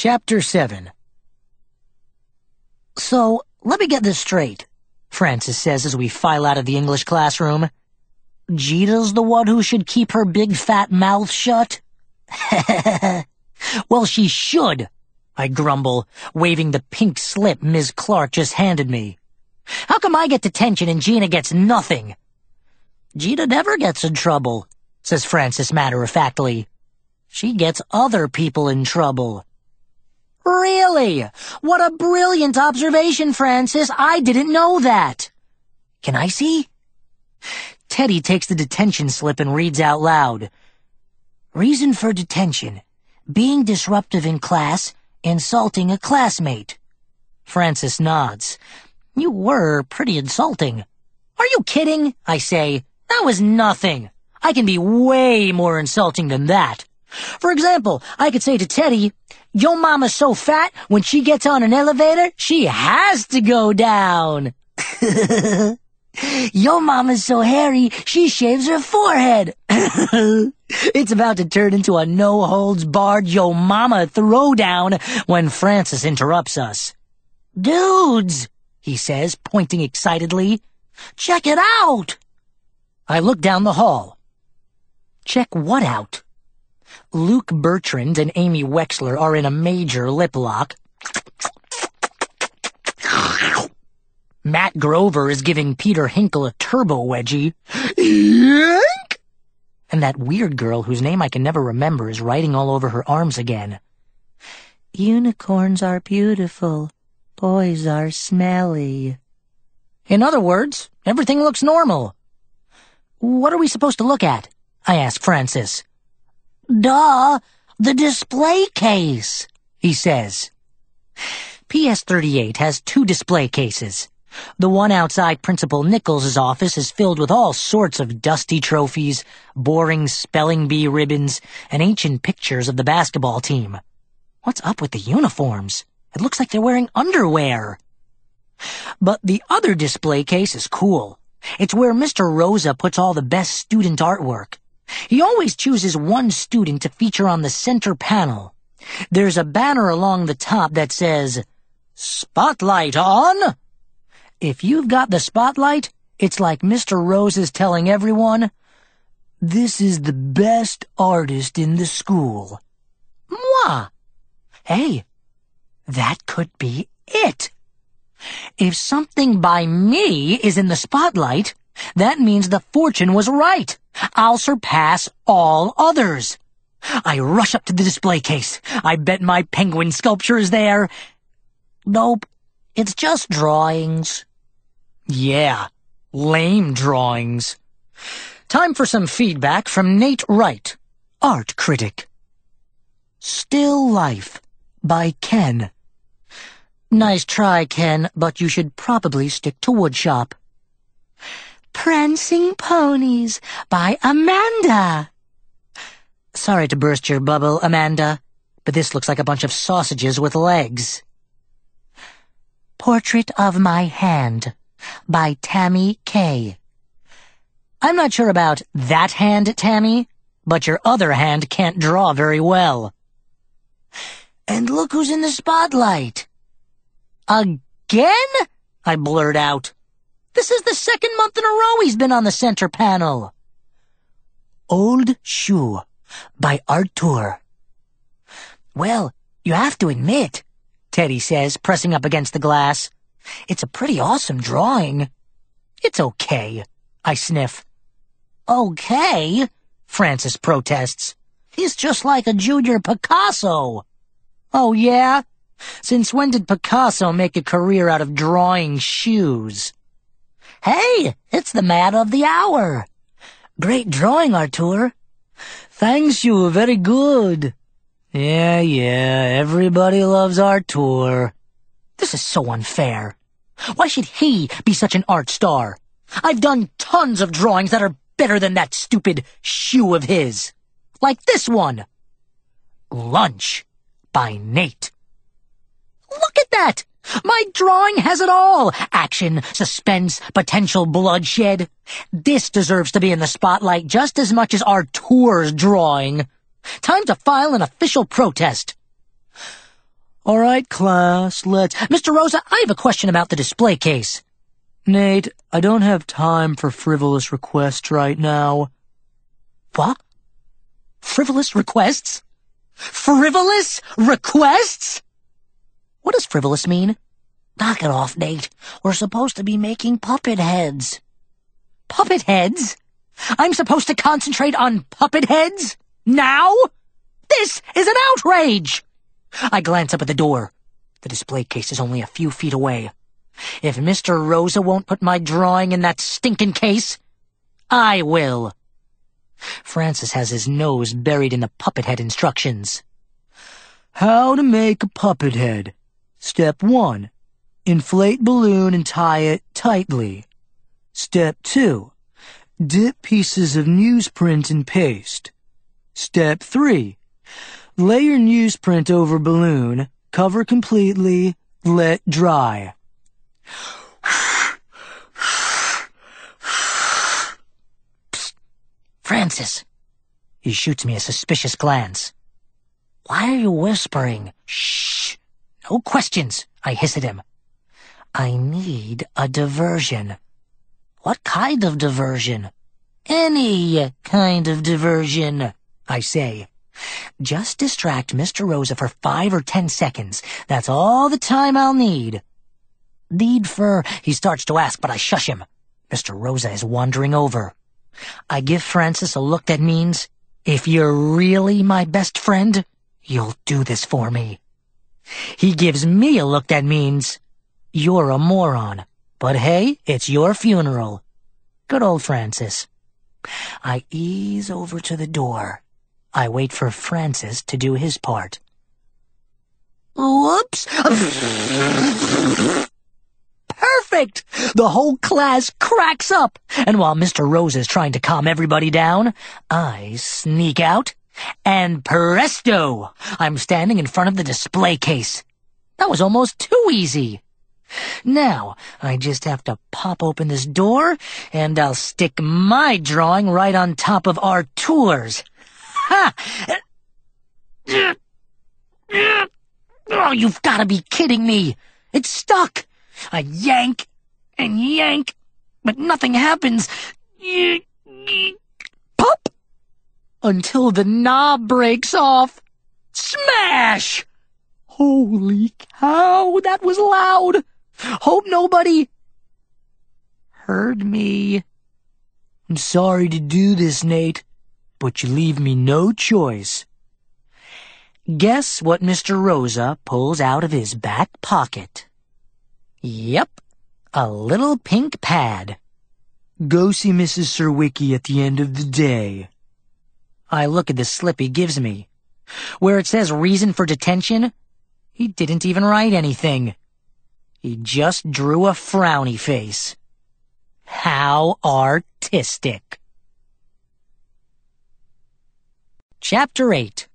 Chapter 7. So, let me get this straight, Francis says as we file out of the English classroom. Jeeta's the one who should keep her big fat mouth shut? Well, she should, I grumble, waving the pink slip Ms. Clark just handed me. How come I get detention and Gina gets nothing? Jeeta never gets in trouble, says Francis matter-of-factly. She gets other people in trouble. Really? What a brilliant observation, Francis. I didn't know that. Can I see? Teddy takes the detention slip and reads out loud. Reason for detention: being disruptive in class, insulting a classmate. Francis nods. You were pretty insulting. Are you kidding? I say. That was nothing. I can be way more insulting than that. For example, I could say to Teddy, "Yo mama's so fat, when she gets on an elevator, she has to go down." Yo mama's so hairy, she shaves her forehead. It's about to turn into a no-holds-barred yo mama throwdown when Francis interrupts us. Dudes, he says, pointing excitedly. Check it out. I look down the hall. Check what out? Luke Bertrand and Amy Wexler are in a major lip lock. Matt Grover is giving Peter Hinkle a turbo wedgie. Yank! And that weird girl whose name I can never remember is writing all over her arms again. Unicorns are beautiful. Boys are smelly. In other words, everything looks normal. What are we supposed to look at? I ask Francis. Duh, the display case, he says. PS38 has 2 display cases. The one outside Principal Nichols' office is filled with all sorts of dusty trophies, boring spelling bee ribbons, and ancient pictures of the basketball team. What's up with the uniforms? It looks like they're wearing underwear. But the other display case is cool. It's where Mr. Rosa puts all the best student artwork. He always chooses one student to feature on the center panel. There's a banner along the top that says, "Spotlight on!" If you've got the spotlight, it's like Mr. Rose is telling everyone, "This is the best artist in the school." Mwah! Hey, that could be it. If something by me is in the spotlight, that means the fortune was right. I'll surpass all others. I rush up to the display case. I bet my penguin sculpture is there. Nope, it's just drawings. Yeah, lame drawings. Time for some feedback from Nate Wright, art critic. Still Life by Ken. Nice try, Ken, but you should probably stick to woodshop. Prancing Ponies by Amanda. Sorry to burst your bubble, Amanda, but this looks like a bunch of sausages with legs. Portrait of My Hand by Tammy K. I'm not sure about that hand, Tammy, but your other hand can't draw very well. And look who's in the spotlight. Again? I blurt out. This is the second month in a row he's been on the center panel. Old Shoe by Artur. Well, you have to admit, Teddy says, pressing up against the glass, it's a pretty awesome drawing. It's okay, I sniff. Okay, Francis protests. He's just like a junior Picasso. Oh, yeah? Since when did Picasso make a career out of drawing shoes? Hey, it's the man of the hour. Great drawing, Artur. Thanks you, very good. Yeah, everybody loves Artur. This is so unfair. Why should he be such an art star? I've done tons of drawings that are better than that stupid shoe of his. Like this one. Lunch by Nate. Look at that! My drawing has it all. Action, suspense, potential bloodshed. This deserves to be in the spotlight just as much as Artur's drawing. Time to file an official protest. All right, class, let's... Mr. Rosa, I have a question about the display case. Nate, I don't have time for frivolous requests right now. What? Frivolous requests? Frivolous requests? What does frivolous mean? Knock it off, Nate. We're supposed to be making puppet heads. Puppet heads? I'm supposed to concentrate on puppet heads? Now? This is an outrage! I glance up at the door. The display case is only a few feet away. If Mr. Rosa won't put my drawing in that stinking case, I will. Francis has his nose buried in the puppet head instructions. How to make a puppet head. Step 1. Inflate balloon and tie it tightly. Step 2. Dip pieces of newsprint in paste. Step 3. Layer newsprint over balloon, cover completely, let dry. Psst. Francis. He shoots me a suspicious glance. Why are you whispering? Shh. No questions, I hiss at him. I need a diversion. What kind of diversion? Any kind of diversion, I say. Just distract Mr. Rosa for 5 or 10 seconds. That's all the time I'll need. Need for... He starts to ask, but I shush him. Mr. Rosa is wandering over. I give Francis a look that means, if you're really my best friend, you'll do this for me. He gives me a look that means, you're a moron. But hey, it's your funeral. Good old Francis. I ease over to the door. I wait for Francis to do his part. Whoops! Perfect! The whole class cracks up, and while Mr. Rosa is trying to calm everybody down, I sneak out, and presto! I'm standing in front of the display case. That was almost too easy. Now, I just have to pop open this door, and I'll stick my drawing right on top of Artur's. Ha! Oh, you've got to be kidding me! It's stuck! I yank and yank, but nothing happens. Pop! Until the knob breaks off. Smash! Holy cow, that was loud! Hope nobody heard me. I'm sorry to do this, Nate, but you leave me no choice. Guess what Mr. Rosa pulls out of his back pocket? Yep, a little pink pad. Go see Mrs. Serwicki at the end of the day. I look at the slip he gives me. Where it says reason for detention, he didn't even write anything. He just drew a frowny face. How artistic. Chapter 8.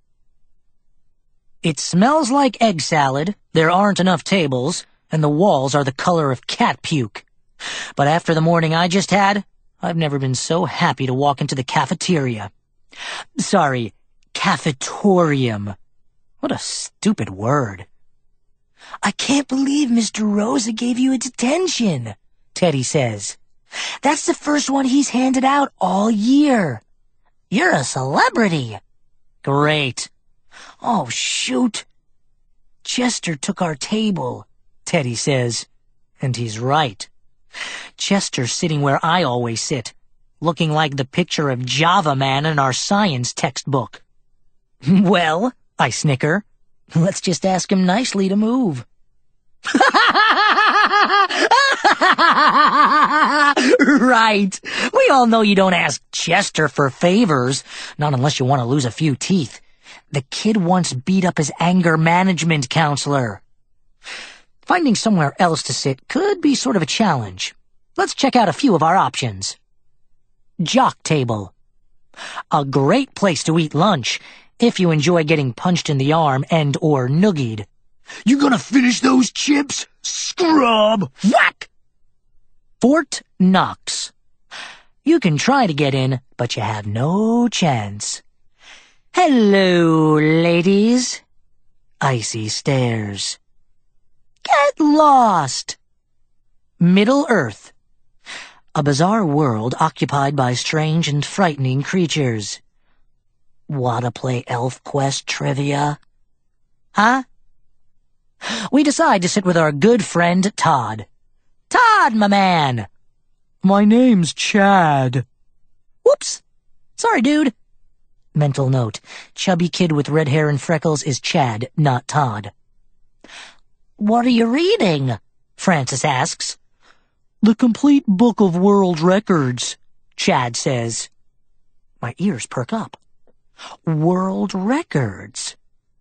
It smells like egg salad, there aren't enough tables, and the walls are the color of cat puke. But after the morning I just had, I've never been so happy to walk into the cafeteria. Sorry, cafetorium. What a stupid word. I can't believe Mr. Rosa gave you a detention, Teddy says. That's the first one he's handed out all year. You're a celebrity. Great. Oh, shoot. Chester took our table, Teddy says. And he's right. Chester's sitting where I always sit, looking like the picture of Java Man in our science textbook. Well, I snicker, let's just ask him nicely to move. Right. We all know you don't ask Chester for favors, not unless you want to lose a few teeth. The kid once beat up his anger management counselor. Finding somewhere else to sit could be sort of a challenge. Let's check out a few of our options. Jock table. A great place to eat lunch if you enjoy getting punched in the arm and or noogied. You gonna finish those chips, scrub? Whack! Fort Knox. You can try to get in, but you have no chance. Hello, ladies. icy stairs. Get lost! Middle-earth. A bizarre world occupied by strange and frightening creatures. Wanna play ElfQuest trivia? Huh? We decide to sit with our good friend Todd. Todd, my man! My name's Chad. Whoops! Sorry, dude. Mental note. Chubby kid with red hair and freckles is Chad, not Todd. What are you reading? Francis asks. The complete book of world records, Chad says. My ears perk up. World records.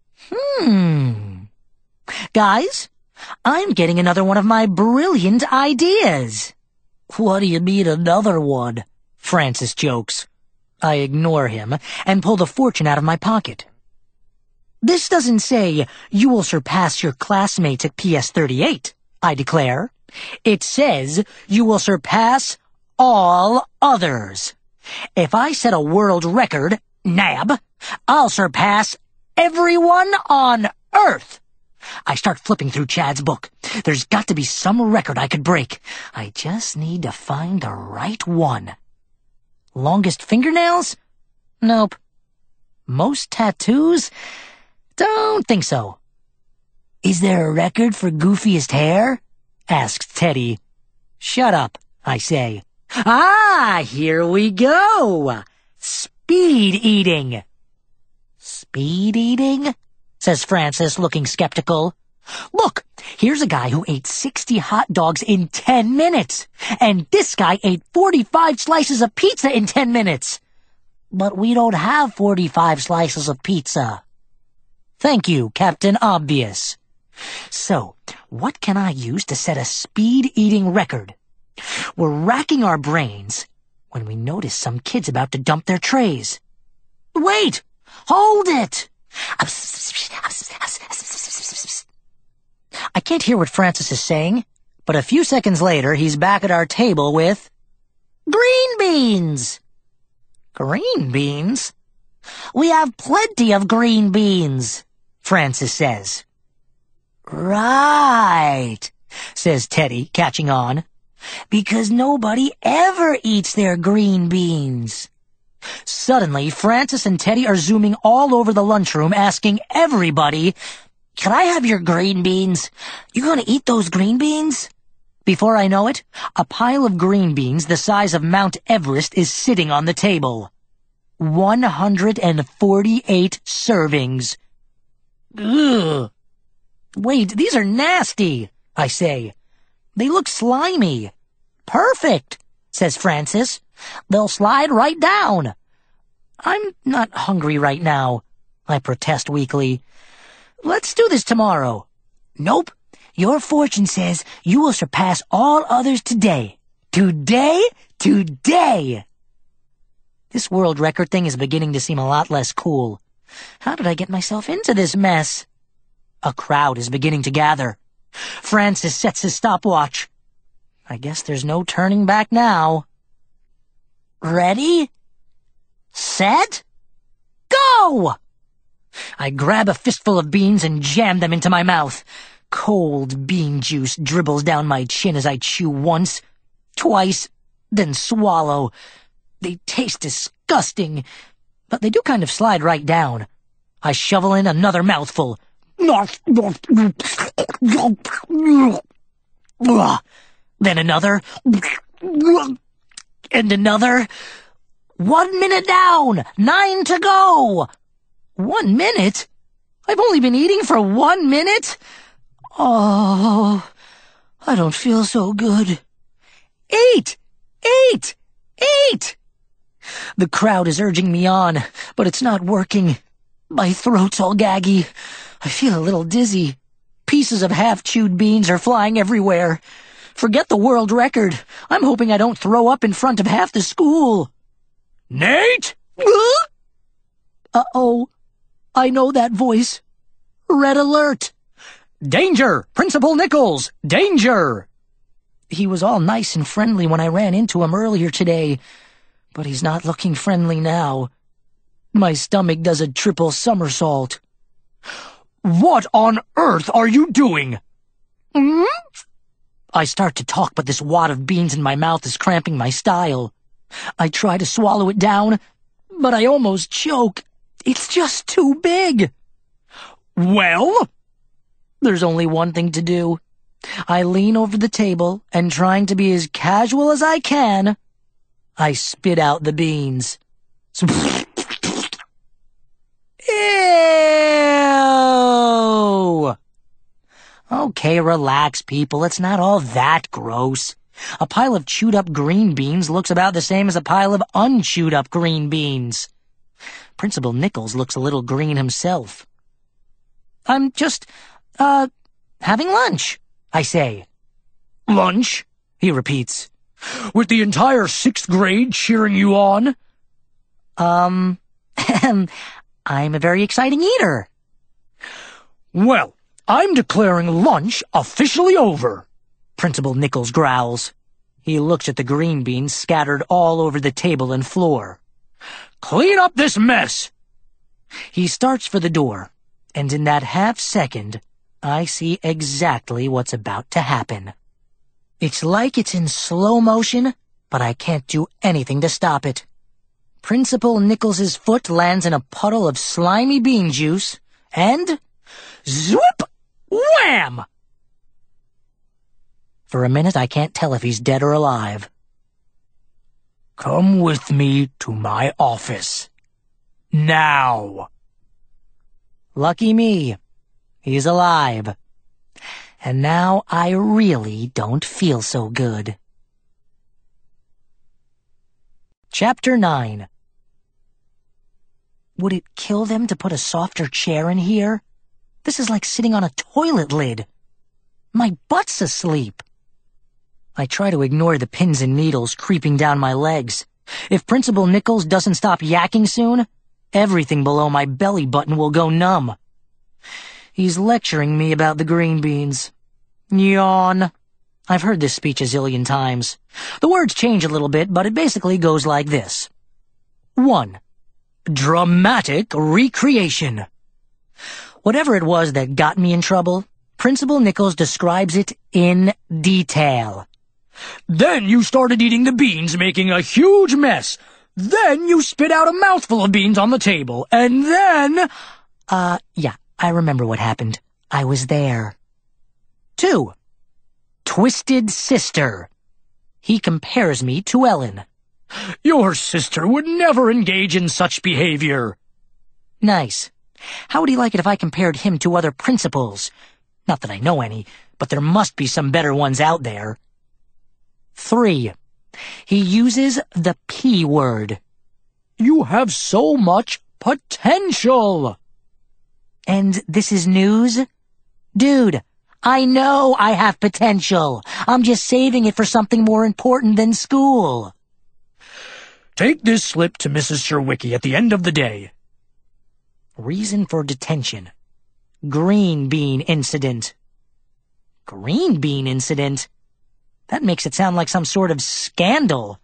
Guys, I'm getting another one of my brilliant ideas. What do you mean another one? Francis jokes. I ignore him and pull the fortune out of my pocket. This doesn't say, you will surpass your classmates at PS38, I declare. It says, you will surpass all others. If I set a world record, nab, I'll surpass everyone on Earth. I start flipping through Chad's book. There's got to be some record I could break. I just need to find the right one. Longest fingernails? Nope. Most tattoos? Don't think so. Is there a record for goofiest hair? Asks Teddy. Shut up, I say. Ah, here we go. Speed eating. Speed eating? Says Francis, looking skeptical. Look, here's a guy who ate 60 hot dogs in 10 minutes. And this guy ate 45 slices of pizza in 10 minutes. But we don't have 45 slices of pizza. Thank you, Captain Obvious. So, what can I use to set a speed-eating record? We're racking our brains when we notice some kids about to dump their trays. Wait! Hold it! I can't hear what Francis is saying, but a few seconds later he's back at our table with green beans. Green beans? We have plenty of green beans, Francis says. Right, says Teddy, catching on, because nobody ever eats their green beans. Suddenly, Francis and Teddy are zooming all over the lunchroom, asking everybody, can I have your green beans? You gonna eat those green beans? Before I know it, a pile of green beans the size of Mount Everest is sitting on the table. 148 servings. Ugh. Wait, these are nasty, I say. They look slimy. Perfect, says Francis. They'll slide right down. I'm not hungry right now, I protest weakly. Let's do this tomorrow. Nope. Your fortune says you will surpass all others today. Today? Today! This world record thing is beginning to seem a lot less cool. How did I get myself into this mess? A crowd is beginning to gather. Francis sets his stopwatch. I guess there's no turning back now. Ready? Set? Go! I grab a fistful of beans and jam them into my mouth. Cold bean juice dribbles down my chin as I chew once, twice, then swallow. They taste disgusting, but they do kind of slide right down. I shovel in another mouthful. Then another. And another. 1 minute down! 9 to go! 1 minute? I've only been eating for 1 minute? Oh, I don't feel so good. 8! 8! 8! The crowd is urging me on, but it's not working. My throat's all gaggy. I feel a little dizzy. Pieces of half-chewed beans are flying everywhere. Forget the world record. I'm hoping I don't throw up in front of half the school. Nate? Uh-oh. I know that voice. Red alert. Danger! Principal Nichols! Danger! He was all nice and friendly when I ran into him earlier today, but he's not looking friendly now. My stomach does a triple somersault. What on earth are you doing? Hmm? I start to talk, but this wad of beans in my mouth is cramping my style. I try to swallow it down, but I almost choke. It's just too big. Well? There's only one thing to do. I lean over the table, and trying to be as casual as I can, I spit out the beans. Ew! Okay, relax, people. It's not all that gross. A pile of chewed-up green beans looks about the same as a pile of unchewed-up green beans. Principal Nichols looks a little green himself. I'm just, having lunch, I say. Lunch? He repeats. With the entire 6th grade cheering you on? I'm a very exciting eater. Well, I'm declaring lunch officially over, Principal Nichols growls. He looks at the green beans scattered all over the table and floor. Clean up this mess! He starts for the door, and in that half-second, I see exactly what's about to happen. It's like it's in slow motion, but I can't do anything to stop it. Principal Nichols's foot lands in a puddle of slimy bean juice, and Zoop! Wham! For a minute, I can't tell if he's dead or alive. Come with me to my office. Now. Lucky me. He's alive. And now I really don't feel so good. Chapter 9. Would it kill them to put a softer chair in here? This is like sitting on a toilet lid. My butt's asleep. I try to ignore the pins and needles creeping down my legs. If Principal Nichols doesn't stop yakking soon, everything below my belly button will go numb. He's lecturing me about the green beans. Yawn. I've heard this speech a zillion times. The words change a little bit, but it basically goes like this. 1. Dramatic recreation. Whatever it was that got me in trouble, Principal Nichols describes it in detail. Then you started eating the beans, making a huge mess. Then you spit out a mouthful of beans on the table, and then... Yeah, I remember what happened. I was there. 2. Twisted sister. He compares me to Ellen. Your sister would never engage in such behavior. Nice. How would he like it if I compared him to other principals? Not that I know any, but there must be some better ones out there. 3. He uses the P word. You have so much potential. And this is news? Dude, I know I have potential. I'm just saving it for something more important than school. Take this slip to Mrs. Sherwicki at the end of the day. Reason for detention. Green bean incident. Green bean incident? That makes it sound like some sort of scandal.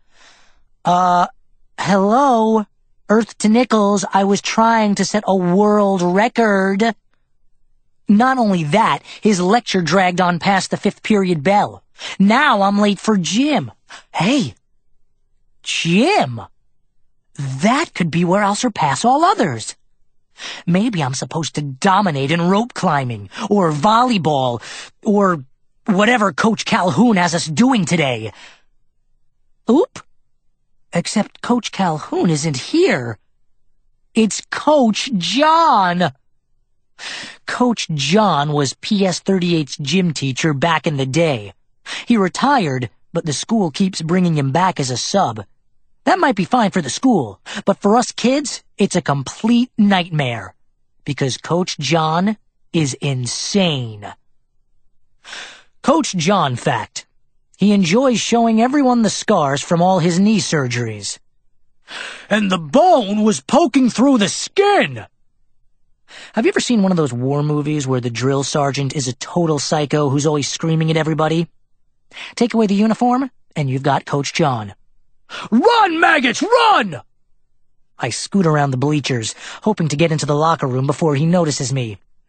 Hello? Earth to Nichols, I was trying to set a world record. Not only that, his lecture dragged on past the 5th period bell. Now I'm late for gym. Hey, gym! That could be where I'll surpass all others. Maybe I'm supposed to dominate in rope climbing, or volleyball, or whatever Coach Calhoun has us doing today. Oop! Except Coach Calhoun isn't here. It's Coach John! Coach John was PS 38's gym teacher back in the day. He retired, but the school keeps bringing him back as a sub. That might be fine for the school, but for us kids, it's a complete nightmare. Because Coach John is insane. Coach John fact. He enjoys showing everyone the scars from all his knee surgeries. And the bone was poking through the skin! Have you ever seen one of those war movies where the drill sergeant is a total psycho who's always screaming at everybody? Take away the uniform, and you've got Coach John. Run, maggots, run! I scoot around the bleachers, hoping to get into the locker room before he notices me.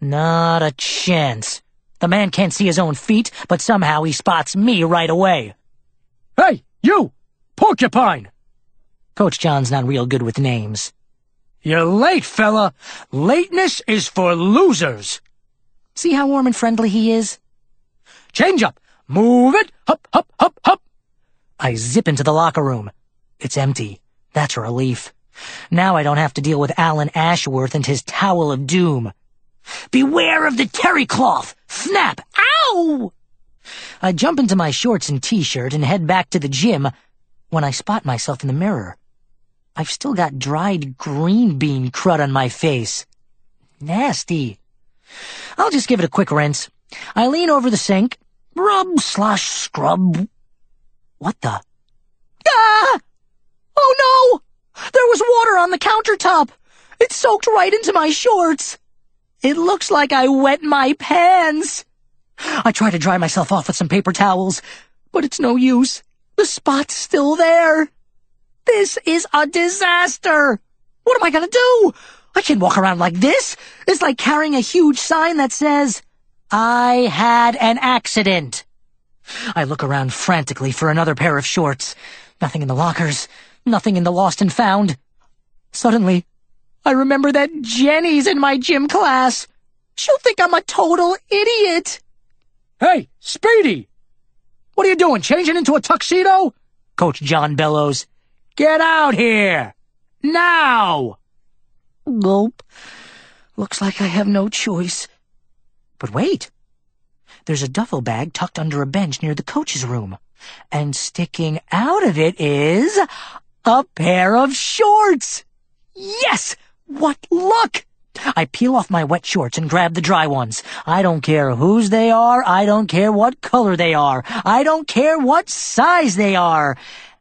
Not a chance. The man can't see his own feet, but somehow he spots me right away. Hey, you! Porcupine! Coach John's not real good with names. You're late, fella. Lateness is for losers. See how warm and friendly he is? Change up. Move it. Hup, hup, hup, hup. I zip into the locker room. It's empty. That's a relief. Now I don't have to deal with Alan Ashworth and his towel of doom. Beware of the terry cloth! Snap! Ow! I jump into my shorts and t-shirt and head back to the gym when I spot myself in the mirror. I've still got dried green bean crud on my face. Nasty. I'll just give it a quick rinse. I lean over the sink. Rub/scrub. What the? Ah! Oh no! There was water on the countertop. It soaked right into my shorts. It looks like I wet my pants. I try to dry myself off with some paper towels, but it's no use. The spot's still there. This is a disaster. What am I gonna do? I can't walk around like this. It's like carrying a huge sign that says, "I had an accident." I look around frantically for another pair of shorts. Nothing in the lockers. Nothing in the lost and found. Suddenly, I remember that Jenny's in my gym class. She'll think I'm a total idiot. Hey, Speedy! What are you doing, changing into a tuxedo? Coach John bellows. Get out here! Now! Gulp. Looks like I have no choice. But wait. There's a duffel bag tucked under a bench near the coach's room. And sticking out of it is a pair of shorts. Yes! What luck! I peel off my wet shorts and grab the dry ones. I don't care whose they are. I don't care what color they are. I don't care what size they are.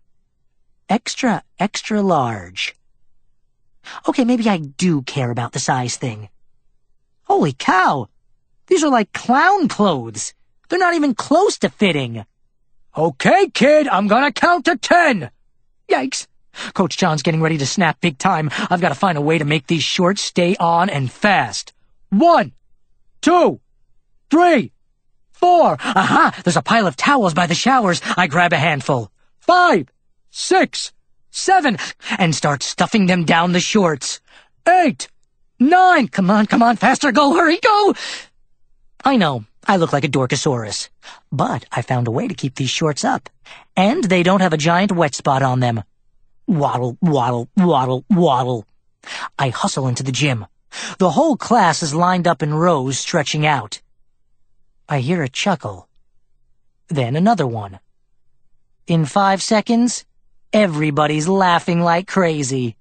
Extra, extra large. Okay, maybe I do care about the size thing. Holy cow! These are like clown clothes. They're not even close to fitting. Okay, kid, I'm gonna count to 10. Yikes. Coach John's getting ready to snap big time. I've got to find a way to make these shorts stay on and fast. 1, 2, 3, 4. Aha! There's a pile of towels by the showers. I grab a handful. 5, 6, 7, and start stuffing them down the shorts. 8, 9. Come on, faster, go, hurry, go! I know, I look like a Dorkosaurus, but I found a way to keep these shorts up, and they don't have a giant wet spot on them. Waddle, waddle, waddle, waddle. I hustle into the gym. The whole class is lined up in rows, stretching out. I hear a chuckle. Then another one. In 5 seconds, everybody's laughing like crazy.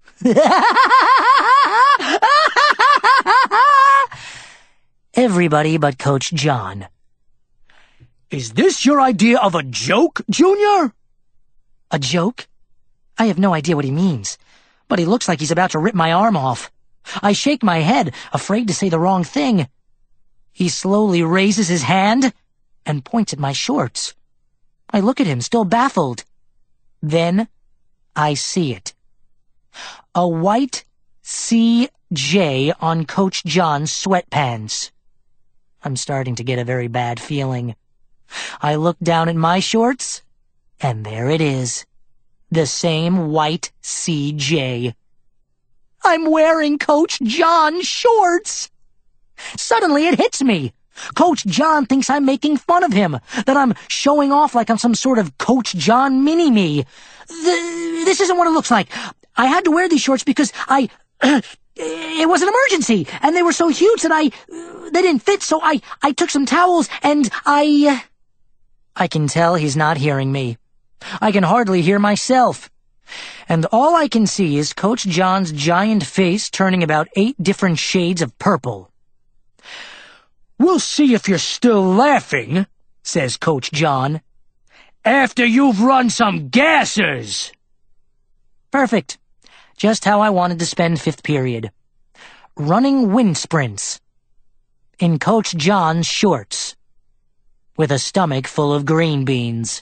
Everybody but Coach John. Is this your idea of a joke, Junior? A joke? I have no idea what he means, but he looks like he's about to rip my arm off. I shake my head, afraid to say the wrong thing. He slowly raises his hand and points at my shorts. I look at him, still baffled. Then I see it. A white CJ on Coach John's sweatpants. I'm starting to get a very bad feeling. I look down at my shorts, and there it is. The same white CJ. I'm wearing Coach John's shorts. Suddenly it hits me. Coach John thinks I'm making fun of him, that I'm showing off like I'm some sort of Coach John mini-me. This isn't what it looks like. I had to wear these shorts because it was an emergency, and they were so huge that they didn't fit, so I took some towels, and I can tell he's not hearing me. I can hardly hear myself. And all I can see is Coach John's giant face turning about 8 different shades of purple. We'll see if you're still laughing, says Coach John, after you've run some gases. Perfect. Just how I wanted to spend 5th period. Running wind sprints. In Coach John's shorts. With a stomach full of green beans.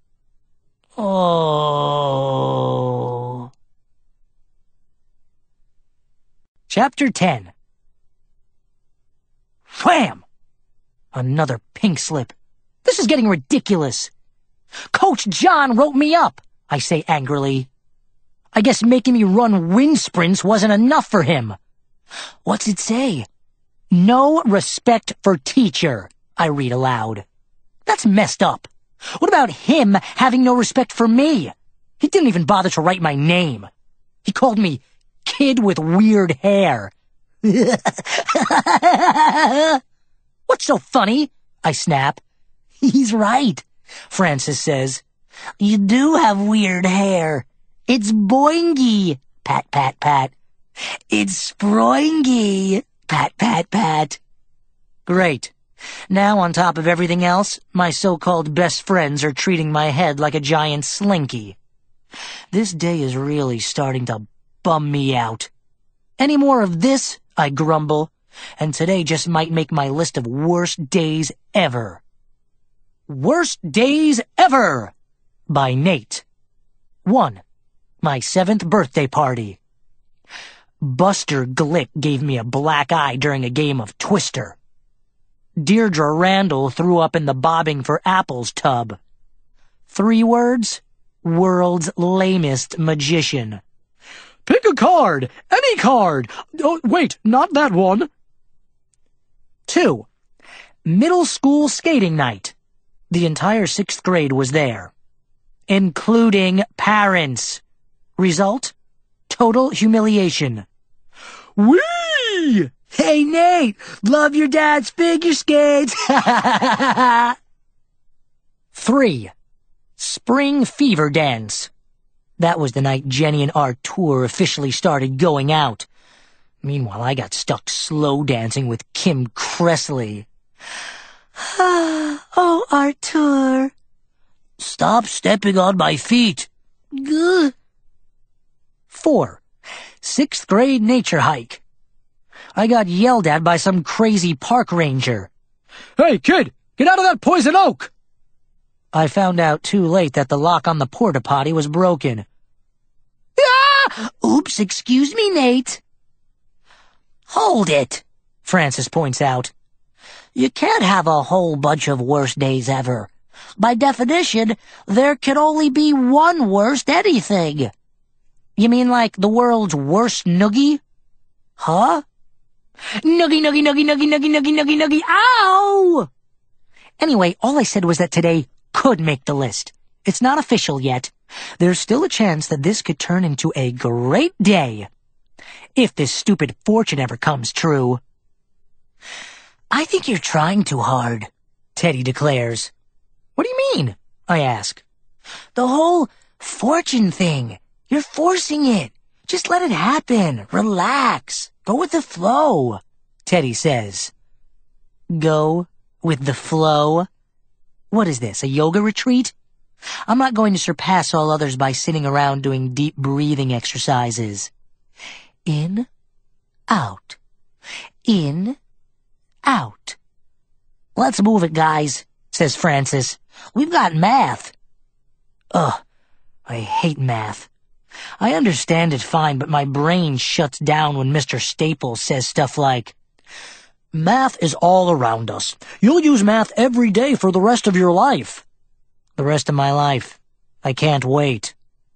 Oh. Chapter 10. Wham! Another pink slip. This is getting ridiculous. Coach John wrote me up, I say angrily. I guess making me run wind sprints wasn't enough for him. What's it say? No respect for teacher, I read aloud. That's messed up. What about him having no respect for me? He didn't even bother to write my name. He called me kid with weird hair. What's so funny? I snap. He's right, Francis says. You do have weird hair. It's boingy. Pat, pat, pat. It's sproingy. Pat, pat, pat. Great. Now, on top of everything else, my so-called best friends are treating my head like a giant slinky. This day is really starting to bum me out. Any more of this, I grumble, and today just might make my list of worst days ever. Worst Days Ever by Nate. 1. My 7th birthday party. Buster Glick gave me a black eye during a game of Twister. Deirdre Randall threw up in the bobbing for apples tub. 3 words, world's lamest magician. Pick a card! Any card! Oh, wait, not that one. 2. Middle school skating night. The entire 6th grade was there, including parents. Result? Total humiliation. Whee! Hey, Nate, love your dad's figure skates. 3. Spring fever dance. That was the night Jenny and Artur officially started going out. Meanwhile, I got stuck slow dancing with Kim Kressley. Oh, Artur. Stop stepping on my feet. Gah. 4. 6th grade nature hike. I got yelled at by some crazy park ranger. Hey, kid, get out of that poison oak! I found out too late that the lock on the porta potty was broken. Ah! Oops, excuse me, Nate. Hold it, Francis points out. You can't have a whole bunch of worst days ever. By definition, there can only be one worst anything. You mean like the world's worst noogie? Huh? Noogie, noogie, noogie, noogie, noogie, noogie, noogie, noogie, ow! Anyway, all I said was that today could make the list. It's not official yet. There's still a chance that this could turn into a great day. If this stupid fortune ever comes true. I think you're trying too hard, Teddy declares. What do you mean? I ask. The whole fortune thing. You're forcing it. Just let it happen. Relax. Go with the flow, Teddy says. Go with the flow? What is this, a yoga retreat? I'm not going to surpass all others by sitting around doing deep breathing exercises. In, out. In, out. Let's move it, guys, says Francis. We've got math. Ugh, I hate math. I understand it fine, but my brain shuts down when Mr. Staples says stuff like, math is all around us. You'll use math every day for the rest of your life. The rest of my life. I can't wait.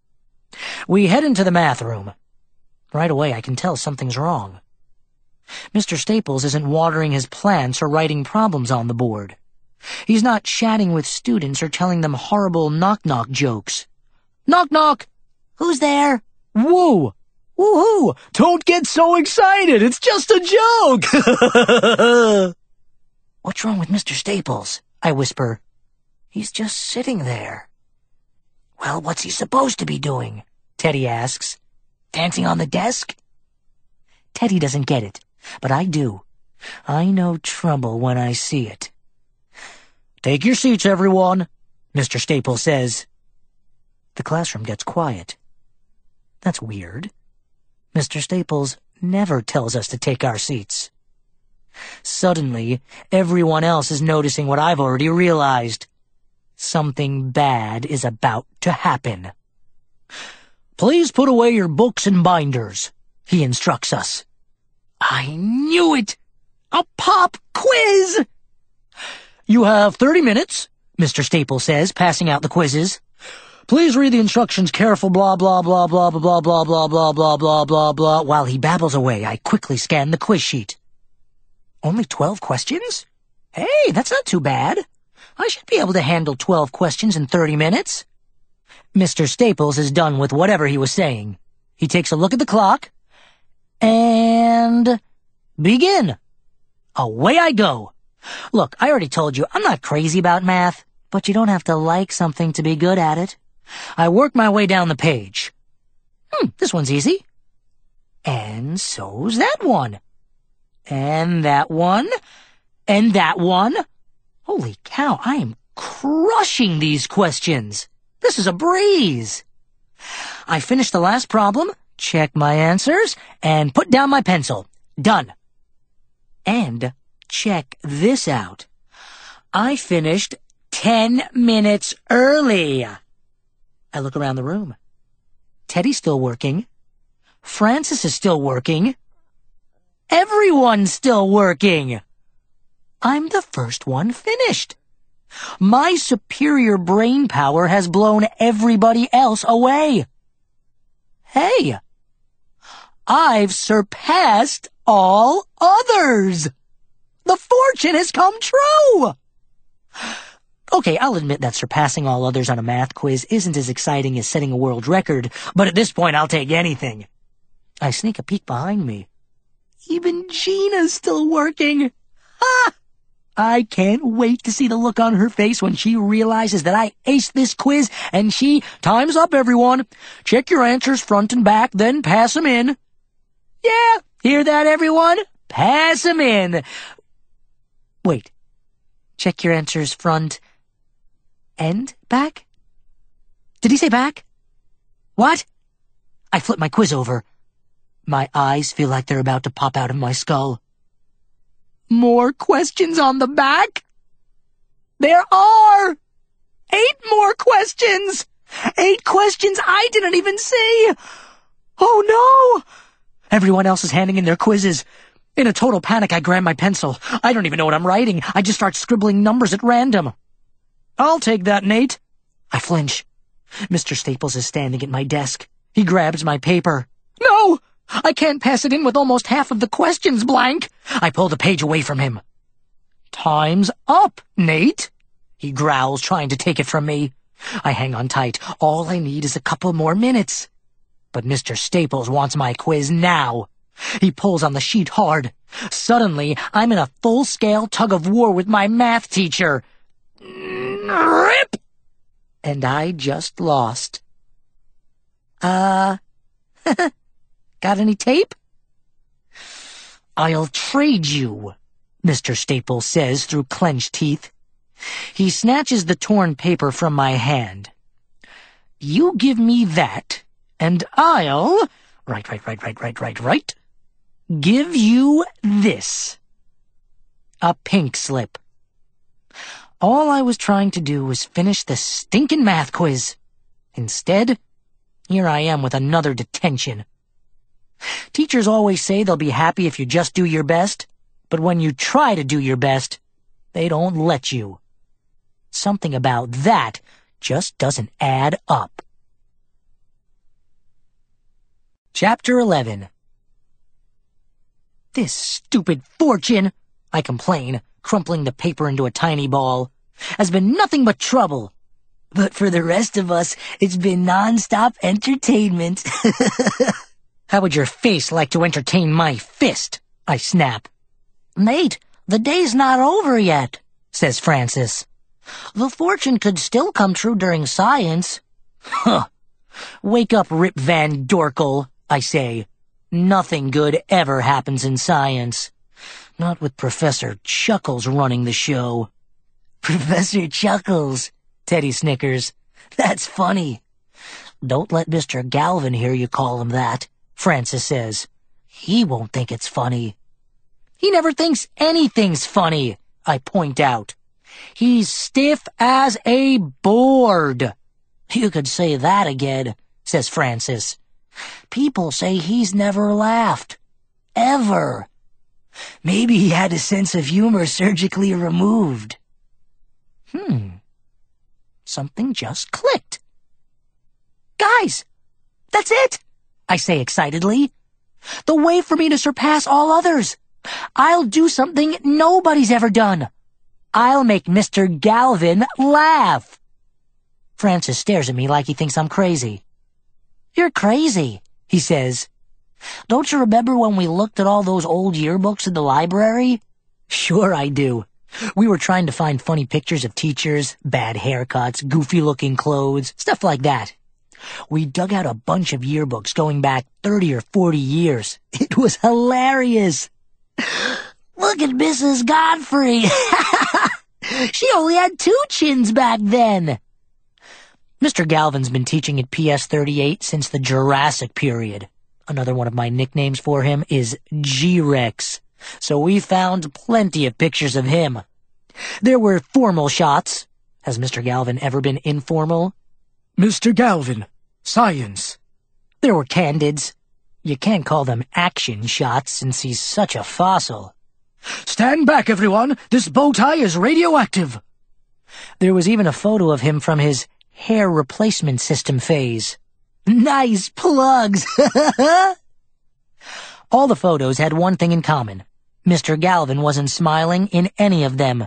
We head into the math room. Right away, I can tell something's wrong. Mr. Staples isn't watering his plants or writing problems on the board. He's not chatting with students or telling them horrible knock-knock jokes. Knock-knock! Who's there? Woo! Woohoo! Don't get so excited! It's just a joke! What's wrong with Mr. Staples? I whisper. He's just sitting there. Well, what's he supposed to be doing? Teddy asks. Dancing on the desk? Teddy doesn't get it, but I do. I know trouble when I see it. Take your seats, everyone, Mr. Staples says. The classroom gets quiet. That's weird. Mr. Staples never tells us to take our seats. Suddenly, everyone else is noticing what I've already realized. Something bad is about to happen. Please put away your books and binders, he instructs us. I knew it! A pop quiz! You have 30 minutes, Mr. Staples says, passing out the quizzes. Please read the instructions careful, blah, blah, blah, blah, blah, blah, blah, blah, blah, blah, blah, blah. While he babbles away, I quickly scan the quiz sheet. Only 12 questions? Hey, that's not too bad. I should be able to handle 12 questions in 30 minutes. Mr. Staples is done with whatever he was saying. He takes a look at the clock, and begin. Away I go. Look, I already told you, I'm not crazy about math, but you don't have to like something to be good at it. I work my way down the page. This one's easy. And so's that one. And that one. And that one. Holy cow, I am crushing these questions. This is a breeze. I finish the last problem, check my answers, and put down my pencil. Done. And check this out. I finished 10 minutes early. I look around the room. Teddy's still working. Francis is still working. Everyone's still working. I'm the first one finished. My superior brain power has blown everybody else away. Hey, I've surpassed all others. The fortune has come true. Okay, I'll admit that surpassing all others on a math quiz isn't as exciting as setting a world record, but at this point I'll take anything. I sneak a peek behind me. Even Gina's still working. Ha! I can't wait to see the look on her face when she realizes that I aced this quiz and time's up, everyone. Check your answers front and back, then pass them in. Yeah, hear that, everyone? Pass them in. Wait, check your answers front and back? Did he say back? What? I flip my quiz over. My eyes feel like they're about to pop out of my skull. More questions on the back? There are! 8 more questions! 8 questions I didn't even see! Oh no! Everyone else is handing in their quizzes. In a total panic, I grab my pencil. I don't even know what I'm writing. I just start scribbling numbers at random. I'll take that, Nate. I flinch. Mr. Staples is standing at my desk. He grabs my paper. No! I can't pass it in with almost half of the questions blank. I pull the page away from him. Time's up, Nate. He growls, trying to take it from me. I hang on tight. All I need is a couple more minutes. But Mr. Staples wants my quiz now. He pulls on the sheet hard. Suddenly, I'm in a full-scale tug-of-war with my math teacher. Rip! And I just lost. Got any tape? I'll trade you, Mr. Staples says through clenched teeth. He snatches the torn paper from my hand. You give me that, and I'll... Right. Give you this. A pink slip. All I was trying to do was finish the stinking math quiz. Instead, here I am with another detention. Teachers always say they'll be happy if you just do your best, but when you try to do your best, they don't let you. Something about that just doesn't add up. Chapter 11. This stupid fortune, I complain, crumpling the paper into a tiny ball, has been nothing but trouble. But for the rest of us, it's been non-stop entertainment. How would your face like to entertain my fist? I snap. Nate, the day's not over yet, says Francis. The fortune could still come true during science. Huh. Wake up, Rip Van Dorkel, I say. Nothing good ever happens in science. Not with Professor Chuckles running the show. Professor Chuckles, Teddy snickers. That's funny. Don't let Mr. Galvin hear you call him that, Francis says. He won't think it's funny. He never thinks anything's funny, I point out. He's stiff as a board. You could say that again, says Francis. People say he's never laughed. Ever. Maybe he had his sense of humor surgically removed. Something just clicked. Guys, that's it, I say excitedly. The way for me to surpass all others. I'll do something nobody's ever done. I'll make Mr. Galvin laugh. Francis stares at me like he thinks I'm crazy. You're crazy, he says. Don't you remember when we looked at all those old yearbooks in the library? Sure I do. We were trying to find funny pictures of teachers, bad haircuts, goofy-looking clothes, stuff like that. We dug out a bunch of yearbooks going back 30 or 40 years. It was hilarious. Look at Mrs. Godfrey. She only had 2 chins back then. Mr. Galvin's been teaching at PS 38 since the Jurassic period. Another one of my nicknames for him is G-Rex. So we found plenty of pictures of him. There were formal shots. Has Mr. Galvin ever been informal? Mr. Galvin, science. There were candids. You can't call them action shots since he's such a fossil. Stand back, everyone. This bow tie is radioactive. There was even a photo of him from his hair replacement system phase. Nice plugs! All the photos had one thing in common. Mr. Galvin wasn't smiling in any of them.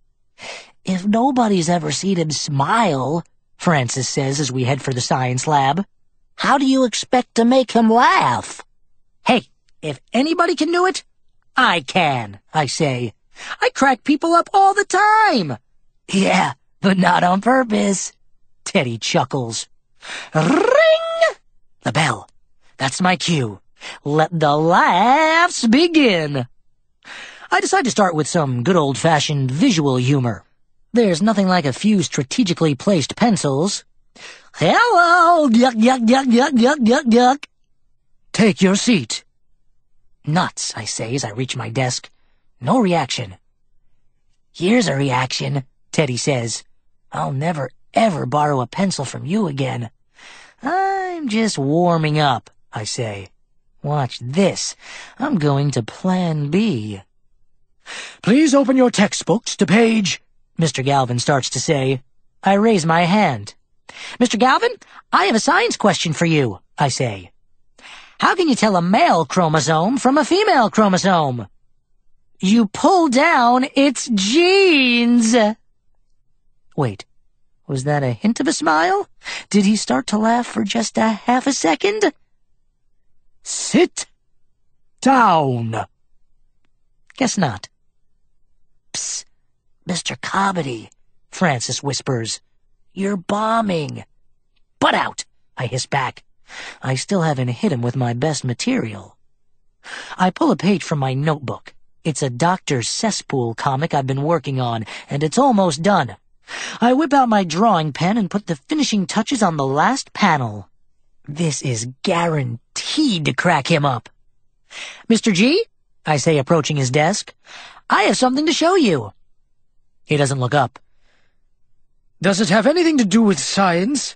If nobody's ever seen him smile, Francis says as we head for the science lab, how do you expect to make him laugh? Hey, if anybody can do it, I can, I say. I crack people up all the time. Yeah, but not on purpose. Teddy chuckles. Ring! The bell. That's my cue. Let the laughs begin. I decide to start with some good old-fashioned visual humor. There's nothing like a few strategically placed pencils. Hello! Yuck, yuck, yuck, yuck, yuck, yuck, yuck. Take your seat. Nuts, I say as I reach my desk. No reaction. Here's a reaction, Teddy says. I'll never, ever borrow a pencil from you again. I'm just warming up, I say. Watch this. I'm going to Plan B. Please open your textbooks to page... Mr. Galvin starts to say. I raise my hand. Mr. Galvin, I have a science question for you, I say. How can you tell a male chromosome from a female chromosome? You pull down its genes. Wait, was that a hint of a smile? Did he start to laugh for just a half a second? Sit down. Guess not. Psst, Mr. Comedy, Francis whispers. You're bombing. Butt out, I hiss back. I still haven't hit him with my best material. I pull a page from my notebook. It's a Dr. Cesspool comic I've been working on, and it's almost done. I whip out my drawing pen and put the finishing touches on the last panel. This is guaranteed to crack him up. Mr. G, I say, approaching his desk, I have something to show you. He doesn't look up. Does it have anything to do with science?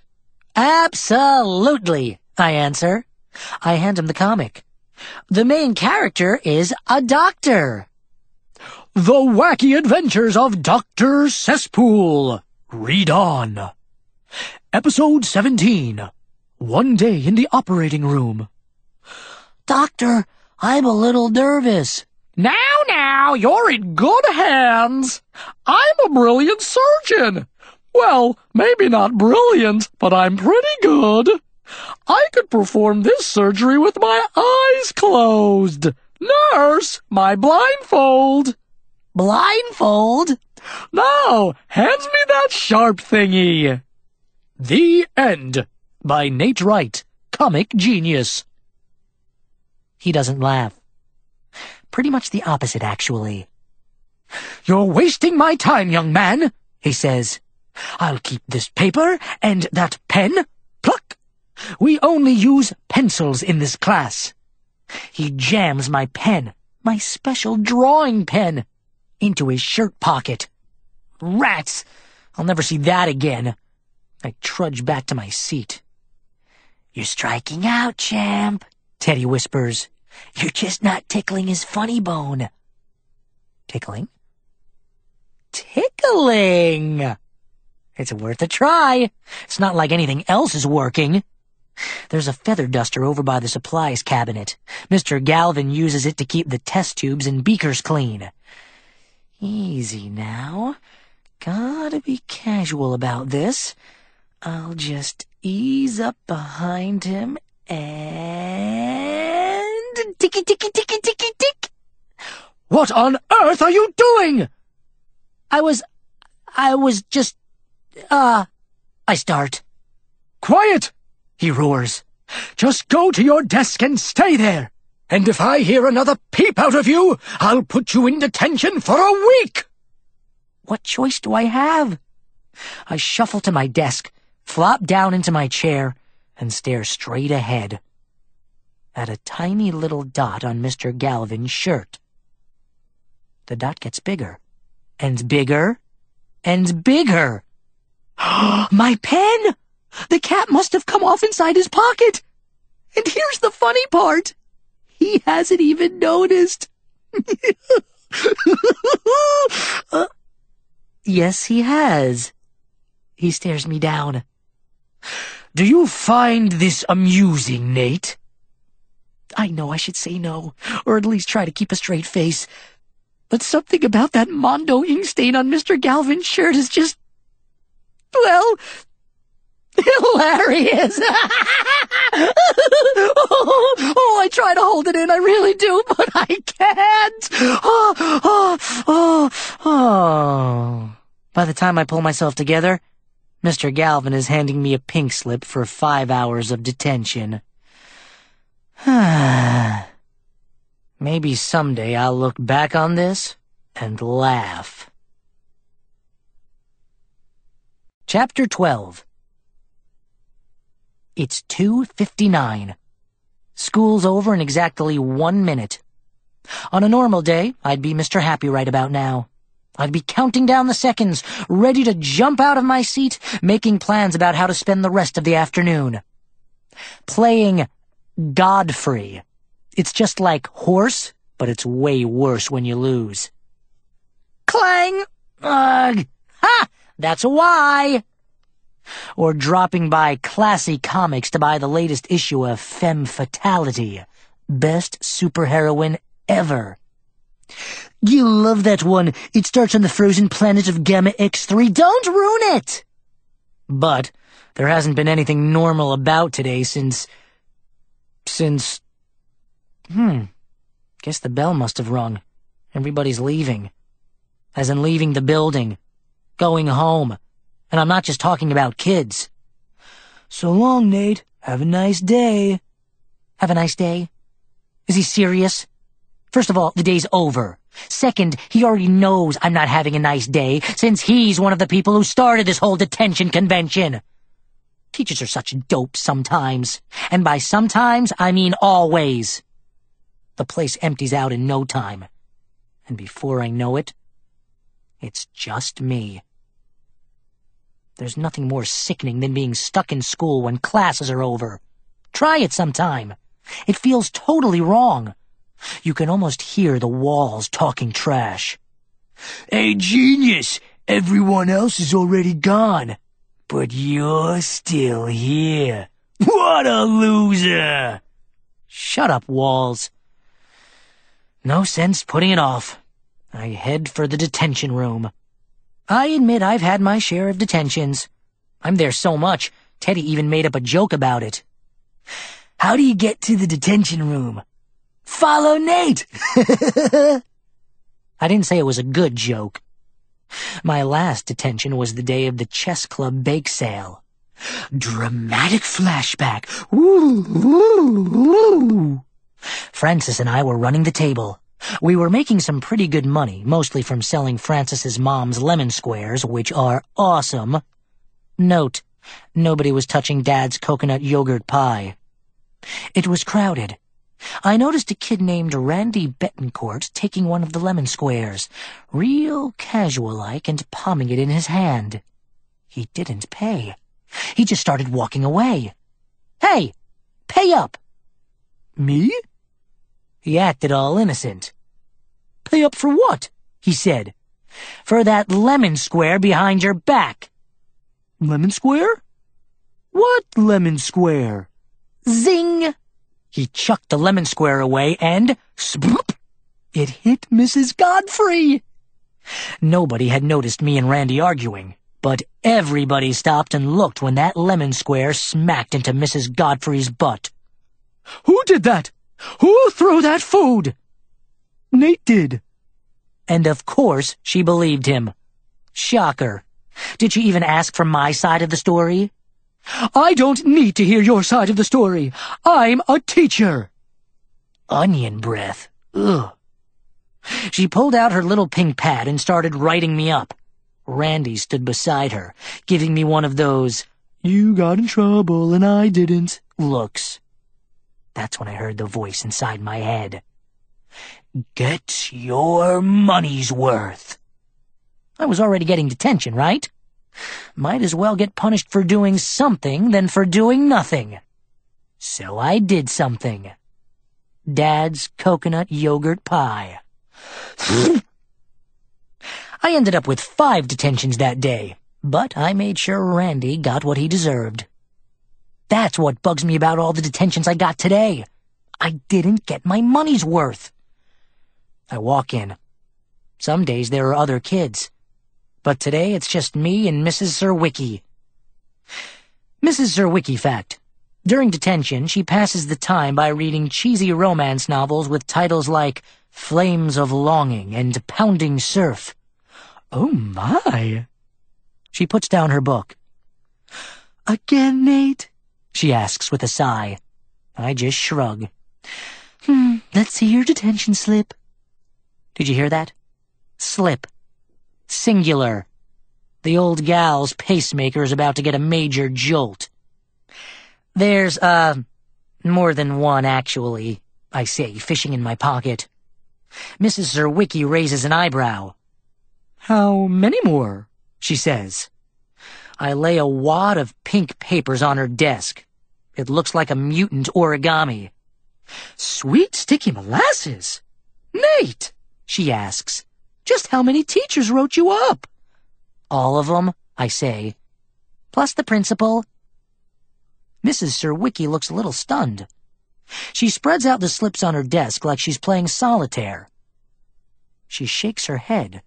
Absolutely, I answer. I hand him the comic. The main character is a doctor. The Wacky Adventures of Dr. Cesspool. Read on. Episode 17. One Day in the Operating Room. Doctor, I'm a little nervous. Now, you're in good hands. I'm a brilliant surgeon. Well, maybe not brilliant, but I'm pretty good. I could perform this surgery with my eyes closed. Nurse, my blindfold. Blindfold? Now, hand me that sharp thingy. The End, by Nate Wright, comic genius. He doesn't laugh. Pretty much the opposite, actually. You're wasting my time, young man, he says. I'll keep this paper and that pen. Pluck! We only use pencils in this class. He jams my pen, my special drawing pen, into his shirt pocket. Rats! I'll never see that again. I trudge back to my seat. You're striking out, champ, Teddy whispers. You're just not tickling his funny bone. Tickling. Tickling! It's worth a try. It's not like anything else is working. There's a feather duster over by the supplies cabinet. Mr. Galvin uses it to keep the test tubes and beakers clean. Easy now. Gotta be casual about this. I'll just ease up behind him and... ticky, ticky, ticky, ticky, tick! What on earth are you doing? I was just, I start. Quiet! He roars. Just go to your desk and stay there. And if I hear another peep out of you, I'll put you in detention for a week! What choice do I have? I shuffle to my desk, flop down into my chair, and stare straight ahead at a tiny little dot on Mr. Galvin's shirt. The dot gets bigger, and bigger, and bigger. My pen! The cap must have come off inside his pocket. And here's the funny part. He hasn't even noticed. Yes, he has. He stares me down. Do you find this amusing, Nate? I know I should say no, or at least try to keep a straight face. But something about that Mondo ink stain on Mr. Galvin's shirt is just, well, hilarious. I try to hold it in, I really do, but I can't. By the time I pull myself together, Mr. Galvin is handing me a pink slip for 5 hours of detention. Maybe someday I'll look back on this and laugh. Chapter 12. It's 2:59. School's over in exactly 1 minute. On a normal day, I'd be Mr. Happy right about now. I'd be counting down the seconds, ready to jump out of my seat, making plans about how to spend the rest of the afternoon. Playing Godfrey. It's just like horse, but it's way worse when you lose. Clang! Ugh! Ha! That's a Y! Or dropping by Classy Comics to buy the latest issue of Femme Fatality. Best superheroine ever. You love that one. It starts on the frozen planet of Gamma X3. Don't ruin it! But there hasn't been anything normal about today since... Guess the bell must have rung. Everybody's leaving. As in leaving the building. Going home. And I'm not just talking about kids. So long, Nate. Have a nice day. Have a nice day? Is he serious? First of all, the day's over. Second, he already knows I'm not having a nice day, since he's one of the people who started this whole detention convention. Teachers are such dopes sometimes. And by sometimes, I mean always. The place empties out in no time. And before I know it, it's just me. There's nothing more sickening than being stuck in school when classes are over. Try it sometime. It feels totally wrong. You can almost hear the walls talking trash. Hey, genius! Everyone else is already gone. But you're still here. What a loser! Shut up, walls. No sense putting it off. I head for the detention room. I admit I've had my share of detentions. I'm there so much, Teddy even made up a joke about it. How do you get to the detention room? Follow Nate! I didn't say it was a good joke. My last detention was the day of the chess club bake sale. Dramatic flashback. Ooh. Francis and I were running the table. We were making some pretty good money, mostly from selling Francis's mom's lemon squares, which are awesome. Note, nobody was touching Dad's coconut yogurt pie. It was crowded. I noticed a kid named Randy Betancourt taking one of the lemon squares, real casual-like, and palming it in his hand. He didn't pay. He just started walking away. Hey, pay up. Me? He acted all innocent. Pay up for what? he said. "For that lemon square behind your back." "Lemon square? What lemon square?" Zing! He chucked the lemon square away and, sploop, it hit Mrs. Godfrey. Nobody had noticed me and Randy arguing, but everybody stopped and looked when that lemon square smacked into Mrs. Godfrey's butt. "Who did that? Who threw that food?" "Nate did." And of course she believed him. Shocker. Did she even ask for my side of the story? "I don't need to hear your side of the story. I'm a teacher." Onion breath. Ugh. She pulled out her little pink pad and started writing me up. Randy stood beside her, giving me one of those, "You got in trouble and I didn't" looks. That's when I heard the voice inside my head. "Get your money's worth." I was already getting detention, right? Might as well get punished for doing something than for doing nothing. So I did something. Dad's coconut yogurt pie. I ended up with 5 detentions that day, but I made sure Randy got what he deserved. That's what bugs me about all the detentions I got today. I didn't get my money's worth. I walk in. Some days there are other kids, but today it's just me and Mrs. Zerwicki. Mrs. Zerwicki fact. During detention, she passes the time by reading cheesy romance novels with titles like Flames of Longing and Pounding Surf. Oh my! She puts down her book. "Again, Nate?" she asks with a sigh. I just shrug. Let's see your detention slip." Did you hear that? Slip. Singular. The old gal's pacemaker is about to get a major jolt. "There's, more than one, actually," I say, fishing in my pocket. Mrs. Zerwicki raises an eyebrow. "How many more?" she says. I lay a wad of pink papers on her desk. It looks like a mutant origami. "Sweet sticky molasses! Nate," she asks, "just how many teachers wrote you up?" "All of them," I say. "Plus the principal." Mrs. Zerwicki looks a little stunned. She spreads out the slips on her desk like she's playing solitaire. She shakes her head.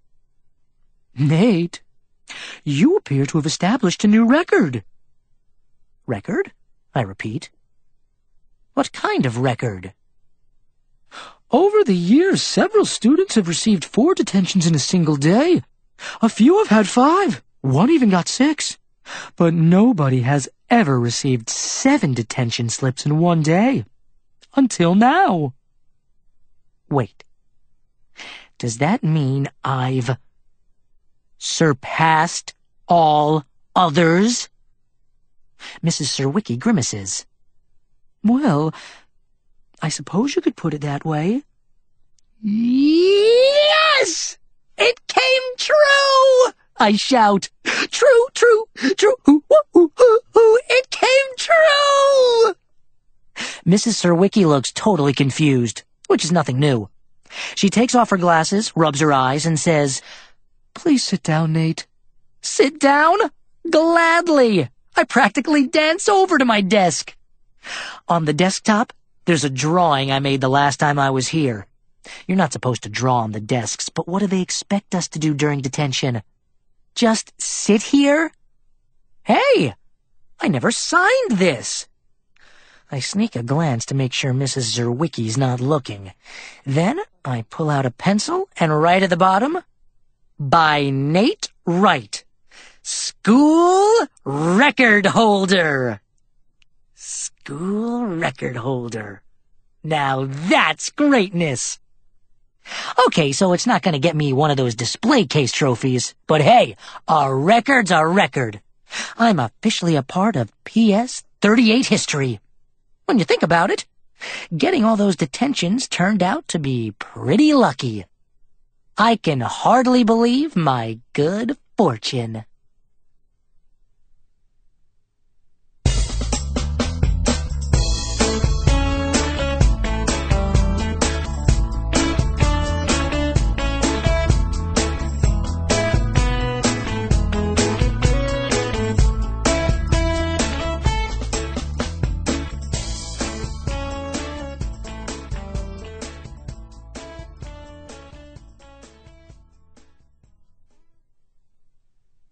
"Nate, you appear to have established a new record." "Record?" I repeat. "What kind of record?" "Over the years, several students have received 4 detentions in a single day. A few have had 5. One even got 6. But nobody has ever received 7 detention slips in one day. Until now." Wait. Does that mean I've surpassed all others? Mrs. Zerwicki grimaces. "Well, I suppose you could put it that way." "Yes! It came true!" I shout. "True, true, true, it came true!" Mrs. Zerwicki looks totally confused, which is nothing new. She takes off her glasses, rubs her eyes, and says, "Please sit down, Nate." "Sit down? Gladly! I practically dance over to my desk." On the desktop, there's a drawing I made the last time I was here. You're not supposed to draw on the desks, but what do they expect us to do during detention? Just sit here? Hey, I never signed this. I sneak a glance to make sure Mrs. Zerwicki's not looking. Then I pull out a pencil and write at the bottom, "By Nate Wright, School Record Holder." School record holder. Now that's greatness. Okay, so it's not going to get me one of those display case trophies, but hey, a record's a record. I'm officially a part of PS 38 history. When you think about it, getting all those detentions turned out to be pretty lucky. I can hardly believe my good fortune.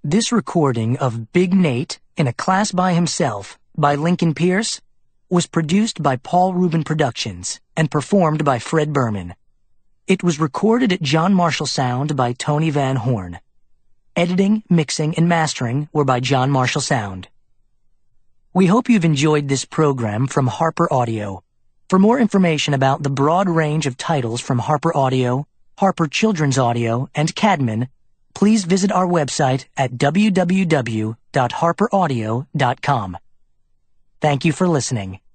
This recording of Big Nate in a Class by Himself by Lincoln Pierce was produced by Paul Rubin Productions and performed by Fred Berman. It was recorded at John Marshall Sound by Tony Van Horn. Editing, mixing, and mastering were by John Marshall Sound. We hope you've enjoyed this program from Harper Audio. For more information about the broad range of titles from Harper Audio, Harper Children's Audio, and Cadman, please visit our website at www.harperaudio.com. Thank you for listening.